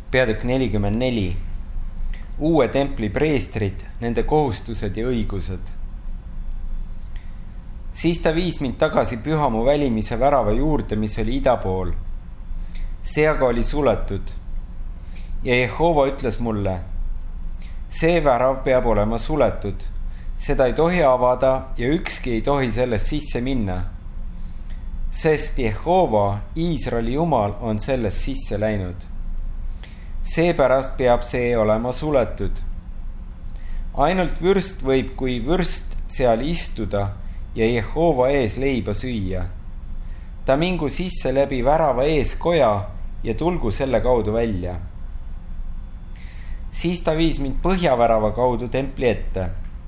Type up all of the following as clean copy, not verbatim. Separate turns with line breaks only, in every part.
Peatükk 44. Uue templi preestrid, nende kohustused ja õigused. Siis ta viis mind tagasi pühamu välimise värava juurde, mis oli ida pool. See aga oli suletud. Ja Jehova ütles mulle, see värav peab olema suletud. Seda ei tohi avada ja ükski ei tohi sellest sisse minna. Sest Jehova, Iisraeli Jumal, on sellest sisse läinud. Seepärast peab see olema suletud. Ainult vürst võib kui vürst seal istuda ja Jehova ees leiba süüa. Ta mingu sisse läbi värava ees koja ja tulgu selle kaudu välja. Siis ta viis mind põhjavärava kaudu templi ette.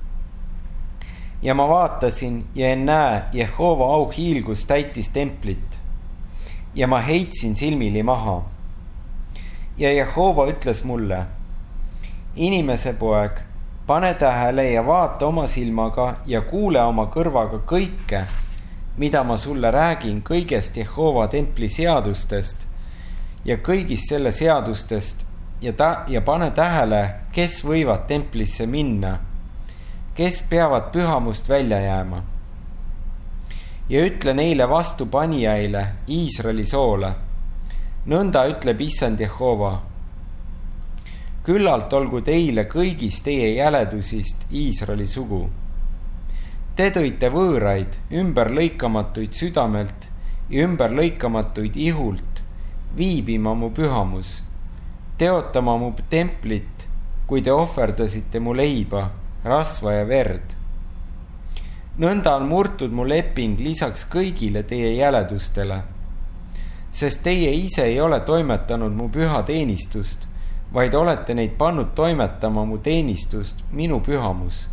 Ja ma vaatasin ja näe, Jehova auhiilgus täitis templit. Ja ma heitsin silmili maha. Ja Jehova ütles mulle, inimese poeg, pane tähele ja vaata oma silmaga ja kuule oma kõrvaga kõike, mida ma sulle räägin kõigest Jehova templi seadustest ja kõigist selle seadustest ja pane tähele, kes võivad templisse minna, kes peavad pühamust välja jääma. Ja ütle neile vastupanijaile, Iisraeli soole. Nõnda ütleb Issand Jehova. Küllalt olgu teile kõigist teie jäledusist Iisraeli sugu. Te tõite võõraid, ümberlõikamatuid südamelt ja ümberlõikamatuid ihult, viibima mu pühamus, teotama mu templit, kui te ohverdasite mu leiba, rasva ja verd. Nõnda on murtud mu leping lisaks kõigile teie jäledustele. Sest teie ise ei ole toimetanud mu püha teenistust, vaid olete neid pannud toimetama mu teenistust, minu pühamus.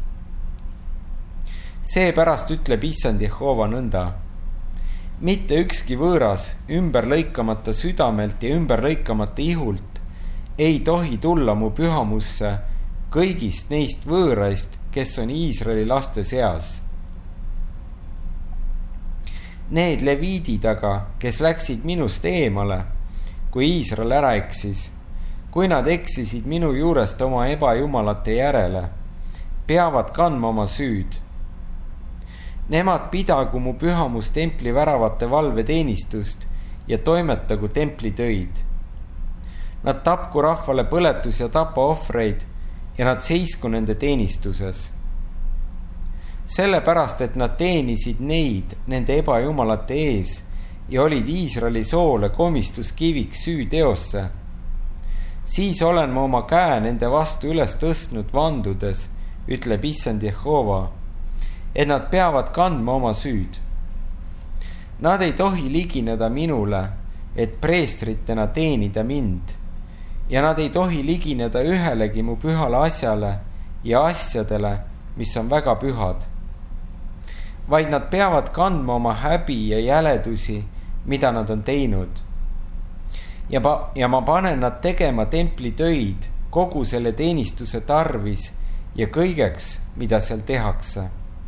Seepärast ütleb Issand Jehova nõnda. Mitte ükski võõras, ümberlõikamata südamelt ja ümberlõikamata ihult ei tohi tulla mu pühamusse kõigist neist võõraist, kes on Iisraeli laste seas. Need leviidid aga, kes läksid minust eemale, kui Iisrael ära eksis, kui nad eksisid minu juurest oma ebajumalate järele, peavad kandma oma süüd. Nemad pidagu mu pühamus templi väravate valveteenistust ja toimetagu templi töid. Nad tapku rahvale põletus ja tapa ohvreid ja nad seisku nende teenistuses. Sellepärast, et nad teenisid neid nende ebajumalate ees ja olid Iisraeli soole komistuskiviks süüteosse. Siis olen ma oma käe nende vastu üles tõstnud vandudes, ütleb Issand Jehova, et nad peavad kandma oma süüd. Nad ei tohi ligineda minule, et preestritena teenida mind, ja nad ei tohi ligineda ühelegi mu pühale asjale ja asjadele, mis on väga pühad. Vaid nad peavad kandma oma häbi ja jäledusi, mida nad on teinud. Ja ma panen nad tegema templi töid kogu selle teenistuse tarvis ja kõigeks, mida seal tehakse.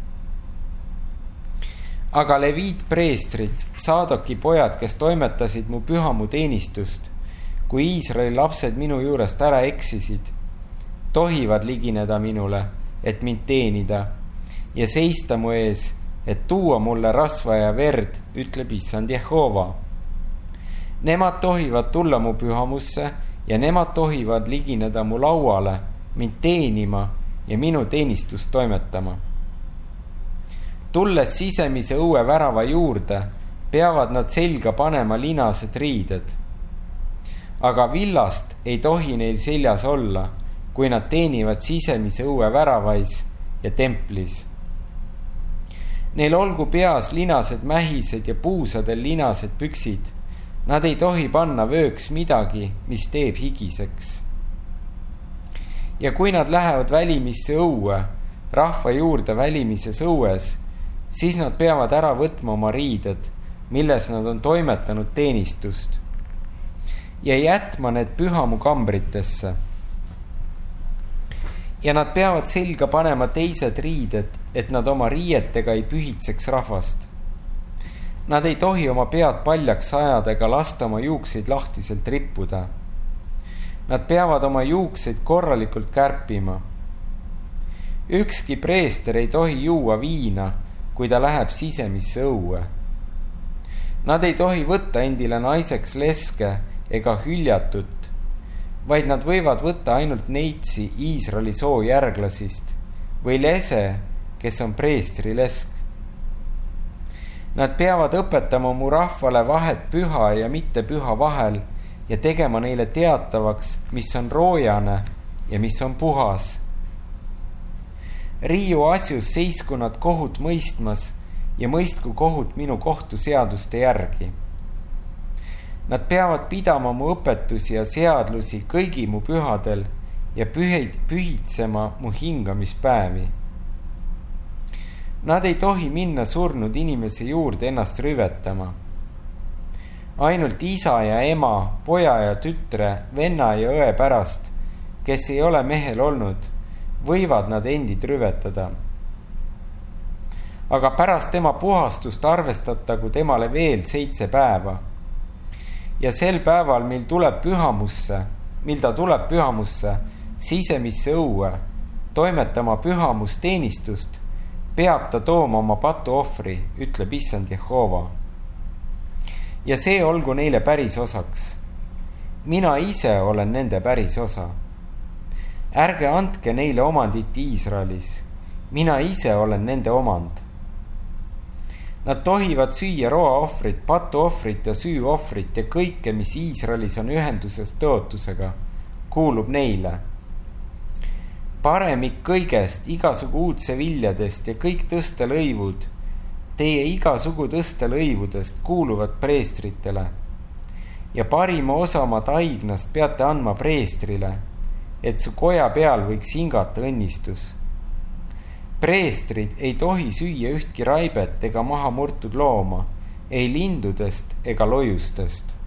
Aga leviit preestrid, Saadoki pojad, kes toimetasid mu pühamu teenistust, kui Iisraeli lapsed minu juurest ära eksisid, tohivad ligineda minule, et mind teenida ja seista mu ees, et tuua mulle rasva ja verd, ütleb Issand Jehova. Nemad tohivad tulla mu pühamusse ja nemad tohivad ligineda mu lauale, mind teenima ja minu teenistust toimetama. Tulles sisemise õue värava juurde, peavad nad selga panema linased riided. Aga villast ei tohi neil seljas olla, kui nad teenivad sisemise õue väravais ja templis. Neil olgu peas linased mähised ja puusadel linased püksid. Nad ei tohi panna vööks midagi, mis teeb higiseks. Ja kui nad lähevad välimisse õue, rahva juurde välimises õues, siis nad peavad ära võtma oma riided, milles nad on toimetanud teenistust, ja jätma need pühamu kambritesse. Ja nad peavad selga panema teised riided, et nad oma riietega ei pühitseks rahvast. Nad ei tohi oma pead paljaks ajada ega lasta oma juukseid lahtiselt rippuda. Nad peavad oma juukseid korralikult kärpima. Ükski preester ei tohi juua viina, kui ta läheb sisemisse õue. Nad ei tohi võtta endile naiseks leske ega hüljatut, vaid nad võivad võtta ainult neitsi Iisraeli soo järglasist või lese, kes on preestri lesk. Nad peavad õpetama mu rahvale vahet püha ja mitte püha vahel ja tegema neile teatavaks, mis on roojane ja mis on puhas. Riiu asjus seisku nad kohut mõistmas ja mõistku kohut minu kohtuseaduste järgi. Nad peavad pidama mu õpetusi ja seadlusi kõigi mu pühadel ja pühitsema mu hingamispäevi. Nad ei tohi minna surnud inimese juurde ennast rüvetama. Ainult isa ja ema, poja ja tütre, venna ja õe pärast, kes ei ole mehel olnud, võivad nad endid rüvetada. Aga pärast tema puhastust arvestatagu temale veel 7 päeva. Ja sel päeval, mil ta tuleb pühamusse, sisemisse õue, toimetama pühamusteenistust, peab ta tooma oma patuohvri, ütleb issand Jehova. Ja see olgu neile päris osaks. Mina ise olen nende päris osa. Ärge andke neile omandit Iisraelis. Mina ise olen nende omand. Nad tohivad süüa roaohvrit, patuohvrit ja süüohvrit ja kõike, mis Iisraelis on ühenduses tõotusega, kuulub neile. Paremik kõigest, igasugu uudse viljadest ja kõik tõstelõivud, teie igasugu tõstelõivudest kuuluvad preestritele. Ja parima osa oma taignast peate andma preestrile, et su koja peal võiks hingata õnnistus. Preestrid ei tohi süüa ühtki raibet ega maha murtud looma, ei lindudest ega lojustest.